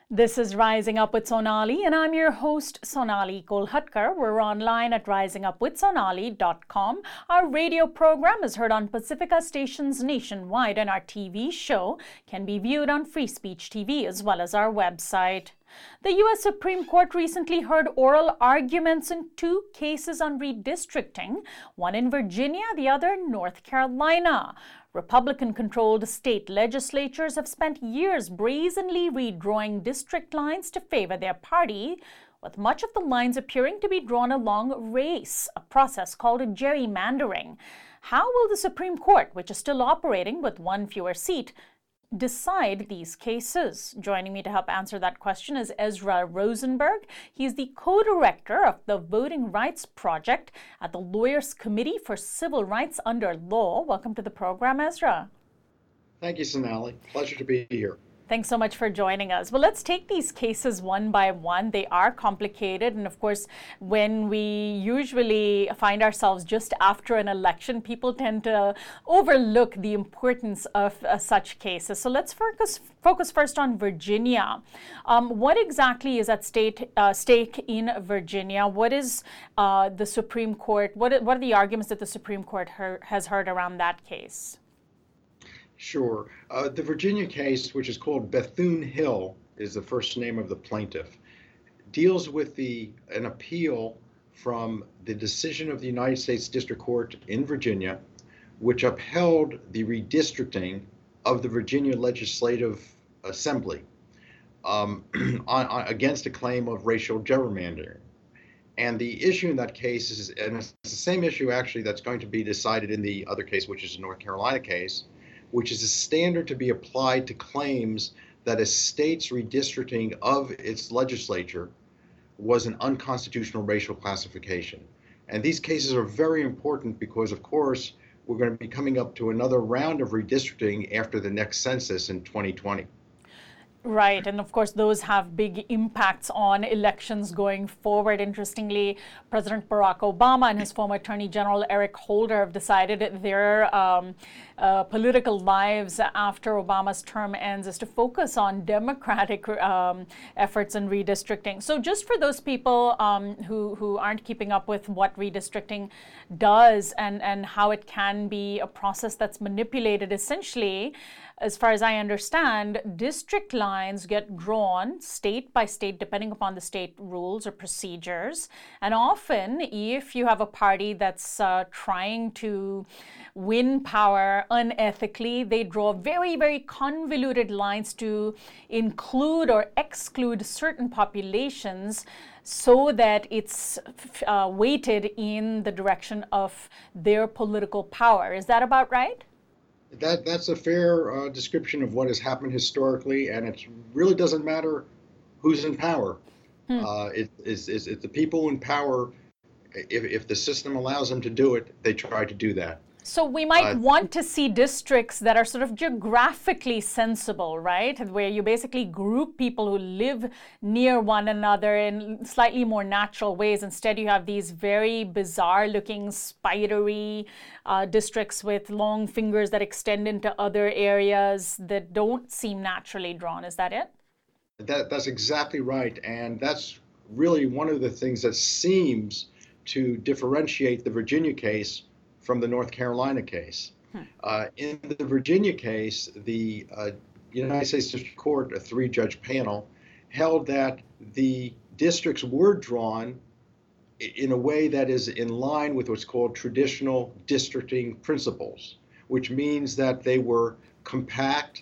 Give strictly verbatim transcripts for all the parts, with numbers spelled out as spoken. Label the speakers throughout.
Speaker 1: This is Rising Up with Sonali, and I'm your host, Sonali Kolhatkar. We're online at rising up with sonali dot com. Our radio program is heard on Pacifica stations nationwide, and our T V show can be viewed on Free Speech T V as well as our website. The U S Supreme Court recently heard oral arguments in two cases on redistricting, one in Virginia, the other in North Carolina. Republican-controlled state legislatures have spent years brazenly redrawing district lines to favor their party, with much of the lines appearing to be drawn along race, a process called gerrymandering. How will the Supreme Court, which is still operating with one fewer seat, decide these cases? Joining me to help answer that question is Ezra Rosenberg. He's the co-director of the Voting Rights Project at the Lawyers Committee for Civil Rights Under Law. Welcome to the program, Ezra.
Speaker 2: Thank you, Sonali. Pleasure to be here.
Speaker 1: Thanks so much for joining us. Well, let's take these cases one by one. They are complicated. And of course, when we usually find ourselves just after an election, people tend to overlook the importance of uh, such cases. So let's focus focus first on Virginia. Um, what exactly is at state, uh, stake in Virginia? What is uh, the Supreme Court? What, what are the arguments that the Supreme Court heard, has heard around that case?
Speaker 2: Sure. Uh, the Virginia case, which is called Bethune-Hill, is the first name of the plaintiff, deals with the an appeal from the decision of the United States District Court in Virginia, which upheld the redistricting of the Virginia Legislative Assembly um, on, on, against a claim of racial gerrymandering. And the issue in that case is, and it's the same issue actually that's going to be decided in the other case, which is the North Carolina case, which is a standard to be applied to claims that a state's redistricting of its legislature was an unconstitutional racial classification. And these cases are very important because, of course, we're going to be coming up to another round of redistricting after the next census in twenty twenty.
Speaker 1: Right, and of course those have big impacts on elections going forward. Interestingly, President Barack Obama and his former Attorney General Eric Holder have decided their um, uh, political lives after Obama's term ends is to focus on Democratic um, efforts in redistricting. So just for those people um, who, who aren't keeping up with what redistricting does and, and how it can be a process that's manipulated, essentially, as far as I understand, district lines get drawn state by state depending upon the state rules or procedures. And often, if you have a party that's uh, trying to win power unethically, they draw very, very convoluted lines to include or exclude certain populations so that it's uh, weighted in the direction of their political power. Is that about right?
Speaker 2: That that's a fair uh, description of what has happened historically, and it really doesn't matter who's in power. Hmm. Uh, it, it's, it's, it's the people in power. If, if the system allows them to do it, they try to do that.
Speaker 1: So we might uh, want to see districts that are sort of geographically sensible, right? Where you basically group people who live near one another in slightly more natural ways. Instead, you have these very bizarre looking spidery uh, districts with long fingers that extend into other areas that don't seem naturally drawn. Is that it?
Speaker 2: That, that's exactly right. And that's really one of the things that seems to differentiate the Virginia case from the North Carolina case. Hmm. Uh, in the Virginia case, the uh, United States District Court, a three-judge panel, held that the districts were drawn in a way that is in line with what's called traditional districting principles, which means that they were compact,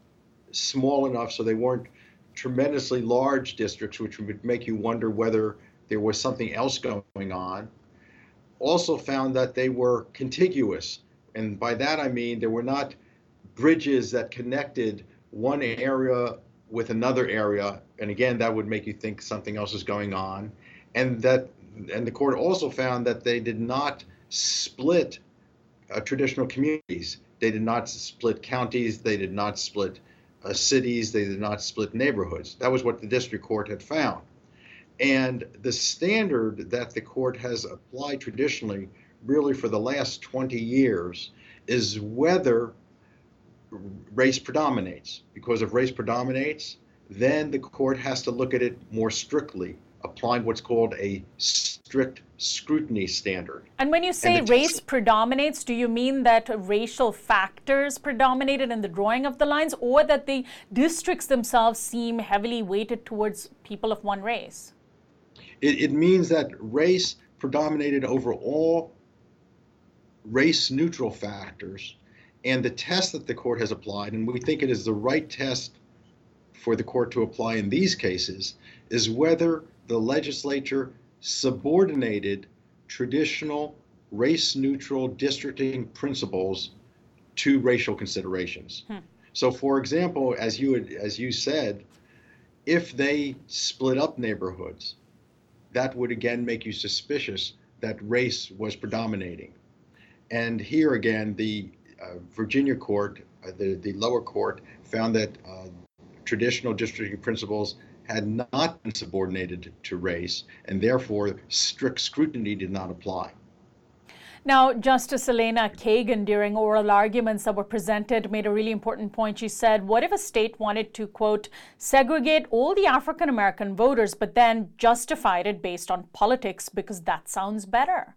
Speaker 2: small enough so they weren't tremendously large districts, which would make you wonder whether there was something else going on. Also found that they were contiguous. And by that I mean there were not bridges that connected one area with another area. And again, that would make you think something else is going on. And that, and the court also found that they did not split uh, traditional communities. They did not split counties. They did not split uh, cities. They did not split neighborhoods. That was what the district court had found. And the standard that the court has applied traditionally, really for the last twenty years, is whether race predominates. Because if race predominates, then the court has to look at it more strictly, applying what's called a strict scrutiny standard.
Speaker 1: And when you say race predominates, do you mean that racial factors predominated in the drawing of the lines, or that the districts themselves seem heavily weighted towards people of one race?
Speaker 2: It, it means that race predominated over all race-neutral factors, and the test that the court has applied, and we think it is the right test for the court to apply in these cases, is whether the legislature subordinated traditional race-neutral districting principles to racial considerations. Hmm. So, for example, as you had, as you said, if they split up neighborhoods, that would again make you suspicious that race was predominating. And here again, the uh, Virginia court, uh, the, the lower court, found that uh, traditional districting principles had not been subordinated to race, and therefore strict scrutiny did not apply.
Speaker 1: Now, Justice Elena Kagan, during oral arguments that were presented, made a really important point. She said, what if a state wanted to, quote, segregate all the African American voters, but then justified it based on politics because that sounds better?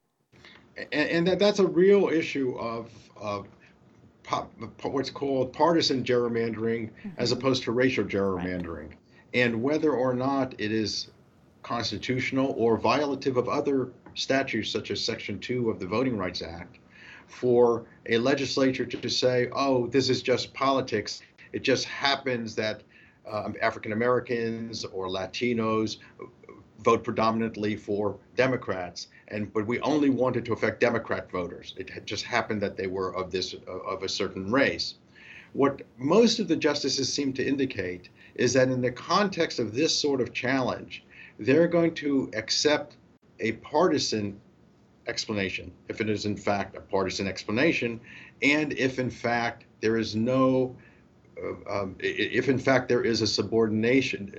Speaker 2: And, and that, that's a real issue of, of po- what's called partisan gerrymandering, mm-hmm. as opposed to racial gerrymandering. Right. And whether or not it is constitutional or violative of other statutes, such as Section two of the Voting Rights Act, for a legislature to say, oh, this is just politics. It just happens that um, African Americans or Latinos vote predominantly for Democrats, and but we only wanted to affect Democrat voters. It had just happened that they were of this of a certain race. What most of the justices seem to indicate is that in the context of this sort of challenge, they're going to accept a partisan explanation, if it is in fact a partisan explanation, and if in fact there is no, uh, um, if in fact there is a subordination,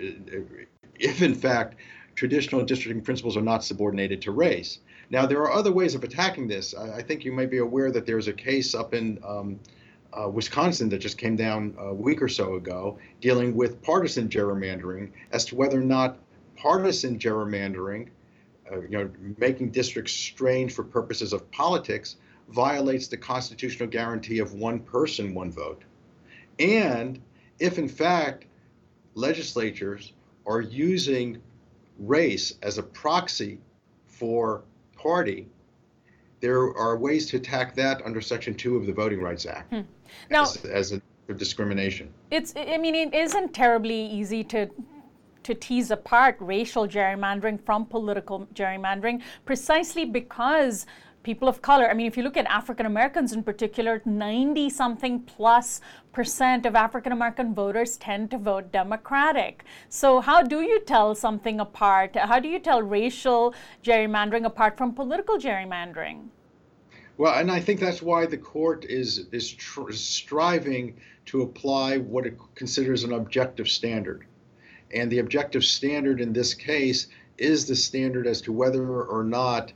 Speaker 2: if in fact traditional districting principles are not subordinated to race. Now, there are other ways of attacking this. I, I think you may be aware that there's a case up in um, Uh, Wisconsin that just came down a week or so ago, dealing with partisan gerrymandering, as to whether or not partisan gerrymandering, uh, you know, making districts strange for purposes of politics, violates the constitutional guarantee of one person, one vote. And if in fact legislatures are using race as a proxy for party, there are ways to attack that under Section two of the Voting Rights Act. Hmm. Now, as, as a, a discrimination.
Speaker 1: It's, I mean, it isn't terribly easy to to tease apart racial gerrymandering from political gerrymandering, precisely because people of color, I mean, if you look at African Americans in particular, ninety something plus percent of African American voters tend to vote Democratic. So how do you tell something apart? How do you tell racial gerrymandering apart from political gerrymandering?
Speaker 2: Well, and I think that's why the court is is tr- striving to apply what it considers an objective standard. And the objective standard in this case is the standard as to whether or not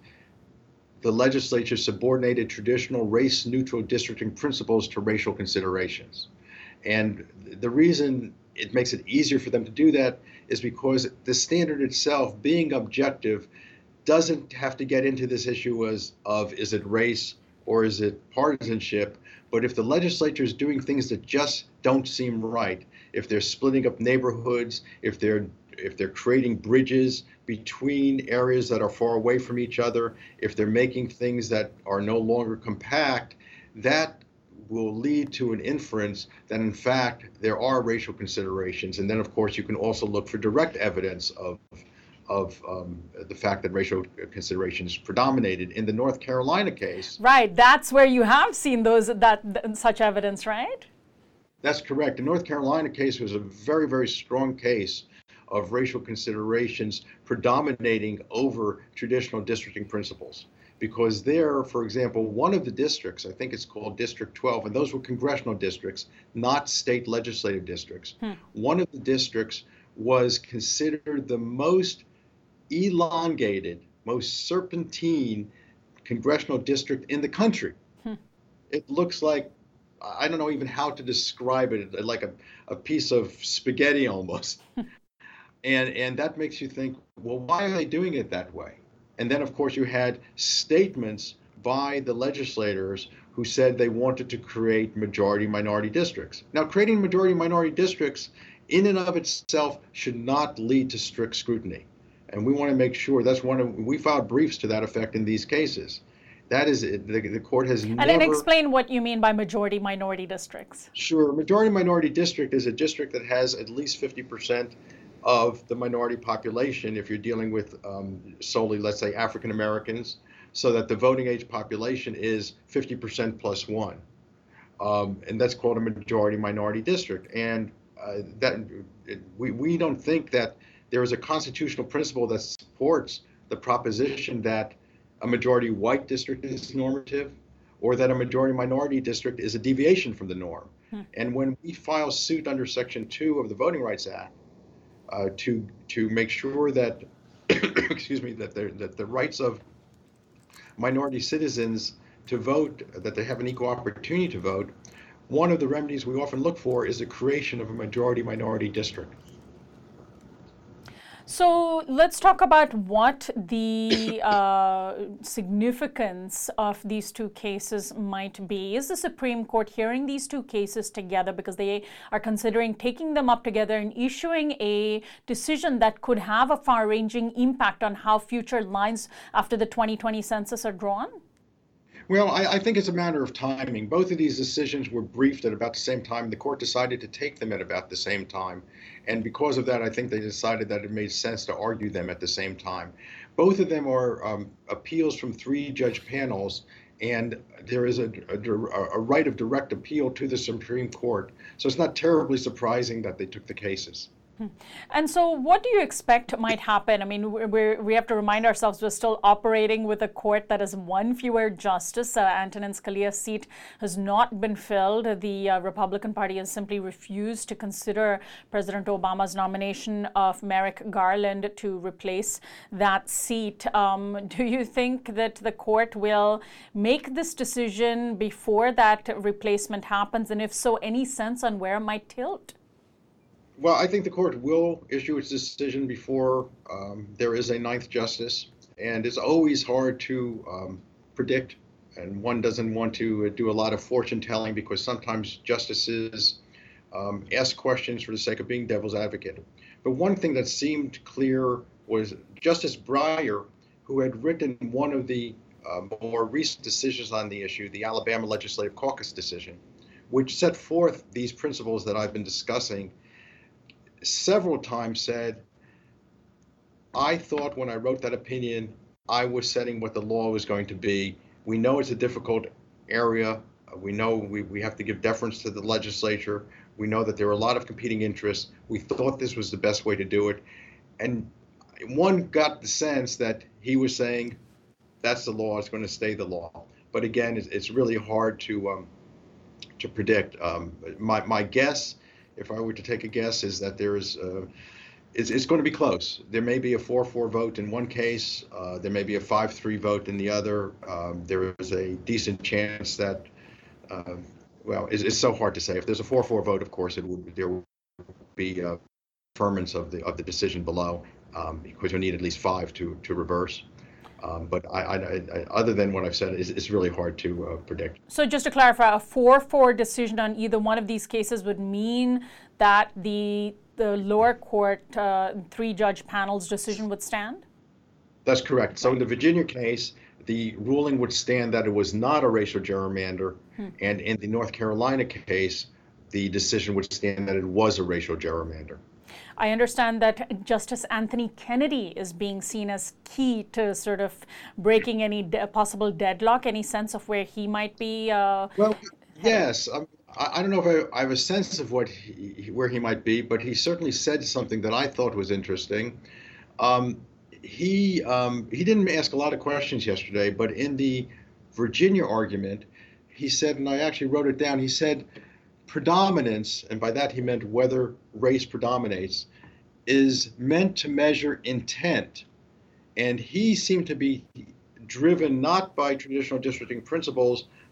Speaker 2: the legislature subordinated traditional race-neutral districting principles to racial considerations. And the reason it makes it easier for them to do that is because the standard itself, being objective, doesn't have to get into this issue as of is it race or is it partisanship. But if the legislature is doing things that just don't seem right, if they're splitting up neighborhoods, if they're if they're creating bridges between areas that are far away from each other, if they're making things that are no longer compact, that will lead to an inference that in fact there are racial considerations. And then of course you can also look for direct evidence of of um, the fact that racial considerations predominated in the North Carolina case.
Speaker 1: Right, that's where you have seen those that such evidence, right?
Speaker 2: That's correct. The North Carolina case was a very, very strong case of racial considerations predominating over traditional districting principles. Because there, for example, one of the districts, I think it's called District twelve, and those were congressional districts, not state legislative districts. Hmm. One of the districts was considered the most elongated, most serpentine congressional district in the country. Hmm. It looks like I don't know even how to describe it, like a, a piece of spaghetti almost. And, and that makes you think, well, why are they doing it that way? And then, of course, you had statements by the legislators who said they wanted to create majority minority districts. Now, creating majority minority districts in and of itself should not lead to strict scrutiny. And we want to make sure that's one of, we filed briefs to that effect in these cases. That is, the, the court has
Speaker 1: and
Speaker 2: never.
Speaker 1: And then explain what you mean by majority minority districts.
Speaker 2: Sure. Majority minority district is a district that has at least fifty percent of the minority population if you're dealing with um, solely, let's say, African Americans, so that the voting age population is fifty percent plus one. Um, and that's called a majority minority district. And uh, that it, we, we don't think that there is a constitutional principle that supports the proposition that a majority white district is normative or that a majority minority district is a deviation from the norm. Hmm. And when we file suit under Section two of the Voting Rights Act, Uh, to to make sure that excuse me that the that the rights of minority citizens to vote, that they have an equal opportunity to vote, one of the remedies we often look for is the creation of a majority minority district.
Speaker 1: So let's talk about what the uh, significance of these two cases might be. Is the Supreme Court hearing these two cases together because they are considering taking them up together and issuing a decision that could have a far-ranging impact on how future lines after the twenty twenty census are drawn?
Speaker 2: Well, I, I think it's a matter of timing. Both of these decisions were briefed at about the same time. The court decided to take them at about the same time. And because of that, I think they decided that it made sense to argue them at the same time. Both of them are um, appeals from three judge panels, and there is a, a, a right of direct appeal to the Supreme Court. So it's not terribly surprising that they took the cases.
Speaker 1: And so what do you expect might happen? I mean, we're, we have to remind ourselves we're still operating with a court that has one fewer justice. Uh, Antonin Scalia's seat has not been filled. The uh, Republican Party has simply refused to consider President Obama's nomination of Merrick Garland to replace that seat. Um, do you think that the court will make this decision before that replacement happens? And if so, any sense on where it might tilt?
Speaker 2: Well, I think the court will issue its decision before um, there is a ninth justice, and it's always hard to um, predict, and one doesn't want to do a lot of fortune telling because sometimes justices um, ask questions for the sake of being devil's advocate. But one thing that seemed clear was Justice Breyer, who had written one of the uh, more recent decisions on the issue, the Alabama Legislative Caucus decision, which set forth these principles that I've been discussing, several times said, I thought when I wrote that opinion, I was setting what the law was going to be. We know it's a difficult area. We know we, we have to give deference to the legislature. We know that there are a lot of competing interests. We thought this was the best way to do it. And one got the sense that he was saying, that's the law, it's going to stay the law. But again, it's, it's really hard to um, to predict. Um, my, my guess, if I were to take a guess, is that there is, uh, it's, it's going to be close. There may be a four four vote in one case. Uh, there may be a five three vote in the other. Um, there is a decent chance that, uh, well, it's, it's so hard to say. If there's a four four vote, of course, it would there would be a affirmance of the of the decision below, um, because you need at least five to to reverse. Um, but I, I, I, other than what I've said, it's, it's really hard to uh, predict.
Speaker 1: So just to clarify, a four four decision on either one of these cases would mean that the the lower court uh, three-judge panel's decision would stand?
Speaker 2: That's correct. So in the Virginia case, the ruling would stand that it was not a racial gerrymander, hmm. and in the North Carolina case, the decision would stand that it was a racial gerrymander.
Speaker 1: I understand that Justice Anthony Kennedy is being seen as key to sort of breaking any de- possible deadlock. Any sense of where he might be? Uh,
Speaker 2: well, yes. Um, I, I don't know if I, I have a sense of what he, where he might be, but he certainly said something that I thought was interesting. Um, he um, he didn't ask a lot of questions yesterday, but in the Virginia argument, he said, and I actually wrote it down, he said, predominance, and by that he meant whether race predominates, is meant to measure intent. And he seemed to be driven not by traditional districting principles,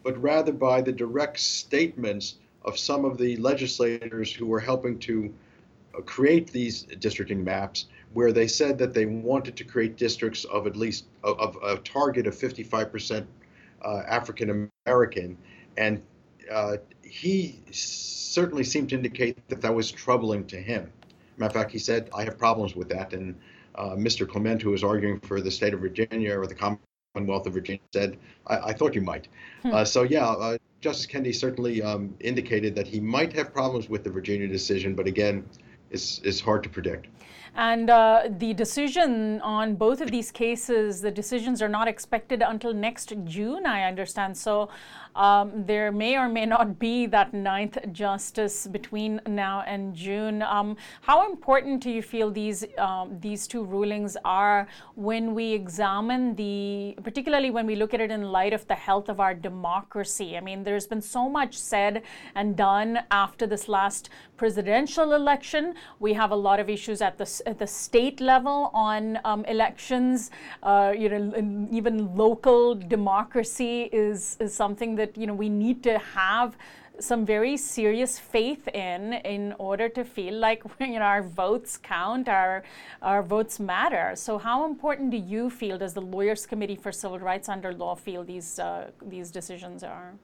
Speaker 2: but rather by the direct statements of some of the legislators who were helping to uh, create these districting maps, where they said that they wanted to create districts of at least of, of a target of fifty-five percent uh, African American, and uh, he certainly seemed to indicate that that was troubling to him. Matter of fact, he said, "I have problems with that," and uh, Mister Clement, who was arguing for the state of Virginia or the Commonwealth of Virginia, said, I, I thought you might. Hmm. Uh, so yeah, uh, Justice Kennedy certainly um, indicated that he might have problems with the Virginia decision, but again, it's, it's hard to predict.
Speaker 1: And uh, the decision on both of these cases, the decisions are not expected until next June, I understand. So um, there may or may not be that ninth justice between now and June. Um, how important do you feel these um, these two rulings are when we examine the, particularly when we look at it in light of the health of our democracy? I mean, there's been so much said and done after this last presidential election. We have a lot of issues at the at the state level on um, elections. Uh, you know, even local democracy is, is something that, you know, we need to have some very serious faith in in order to feel like, you know, our votes count, our our votes matter. So how important do you feel, does the Lawyers Committee for Civil Rights under law feel these uh, these decisions are?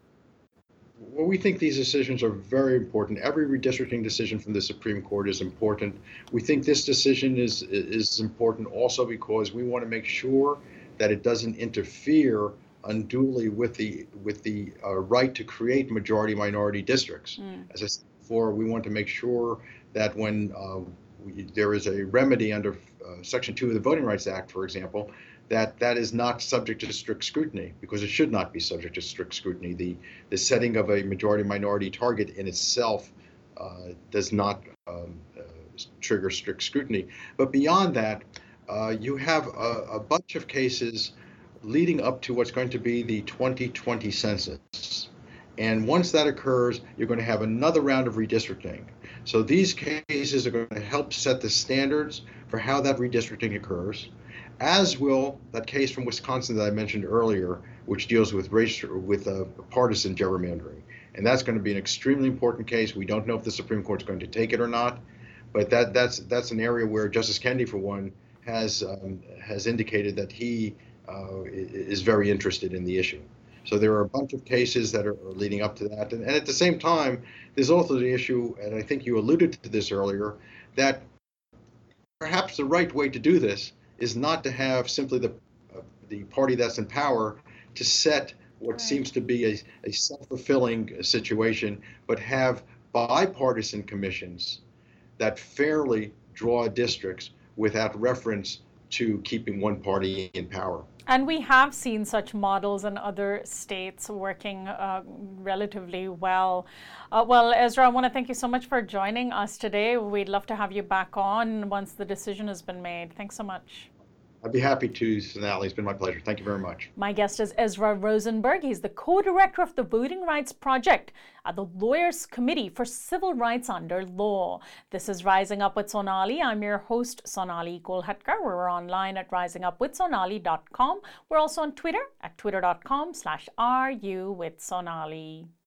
Speaker 2: Well, we think these decisions are very important. Every redistricting decision from the Supreme Court is important. We think this decision is is important also because we want to make sure that it doesn't interfere unduly with the with the uh, right to create majority-minority districts. Mm. As I said before, we want to make sure that when uh, we, there is a remedy under uh, Section two of the Voting Rights Act, for example, that that is not subject to strict scrutiny, because it should not be subject to strict scrutiny. The, the setting of a majority-minority target in itself uh, does not um, uh, trigger strict scrutiny. But beyond that, uh, you have a, a bunch of cases leading up to what's going to be the twenty twenty census. And once that occurs, you're going to have another round of redistricting. So these cases are going to help set the standards for how that redistricting occurs, as will that case from Wisconsin that I mentioned earlier, which deals with race, with uh, partisan gerrymandering. And that's going to be an extremely important case. We don't know if the Supreme Court's going to take it or not, but that that's that's an area where Justice Kennedy, for one, has um, has indicated that he uh, is very interested in the issue. So there are a bunch of cases that are, are leading up to that. And, and at the same time, there's also the issue, and I think you alluded to this earlier, that perhaps the right way to do this is not to have simply the uh, the party that's in power to set what right. seems to be a, a self-fulfilling situation, but have bipartisan commissions that fairly draw districts without reference to keeping one party in power.
Speaker 1: And we have seen such models in other states working uh, relatively well. Uh, well, Ezra, I want to thank you so much for joining us today. We'd love to have you back on once the decision has been made. Thanks so much.
Speaker 2: I'd be happy to, Sonali. It's been my pleasure. Thank you very much.
Speaker 1: My guest is Ezra Rosenberg. He's the co-director of the Voting Rights Project at the Lawyers Committee for Civil Rights under Law. This is Rising Up with Sonali. I'm your host, Sonali Kolhatkar. We're online at rising up with sonali dot com. We're also on Twitter at twitter dot com slash R U with Sonali.